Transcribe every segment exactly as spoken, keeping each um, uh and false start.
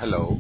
Hello.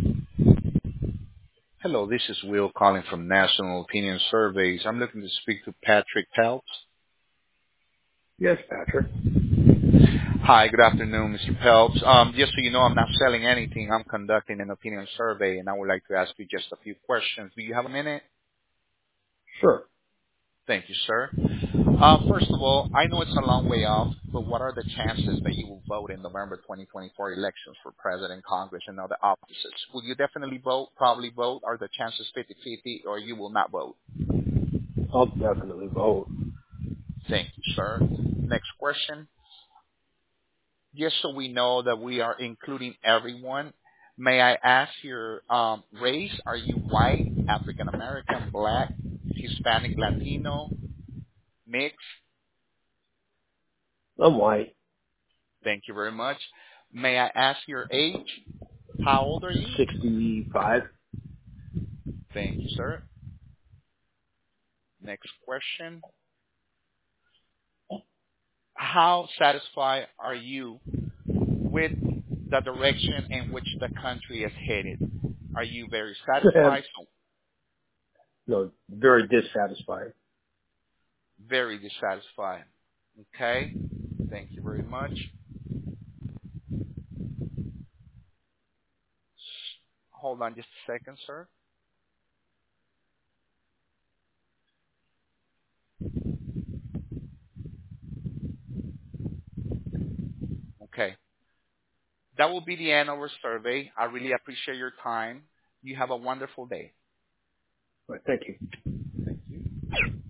Hello, this is Will calling from National Opinion Surveys. I'm looking to speak to Patrick Peltz. Yes, Patrick. Hi, good afternoon, Mister Peltz. Um, just so you know, I'm not selling anything. I'm conducting an opinion survey, and I would like to ask you just a few questions. Do you have a minute? Sure. Thank you, sir. Uh, first of all, I know it's a long way off, but what are the chances that you will vote in November twenty twenty-four elections for President, Congress, and other offices? Will you definitely vote, probably vote? Are the chances fifty-fifty, or you will not vote? I'll definitely vote. Thank you, sir. Next question. Just so we know that we are including everyone, may I ask your um, race? Are you white, African American, black, Hispanic, Latino, mixed? I'm white. Thank you very much. May I ask your age? How old are you? sixty-five. Thank you, sir. Next question. How satisfied are you with the direction in which the country is headed? Are you very satisfied? No, very dissatisfied. Very dissatisfied. Okay. Thank you very much. Hold on just a second, sir. Okay. That will be the end of our survey. I really appreciate your time. You have a wonderful day. Right, thank you. Thank you.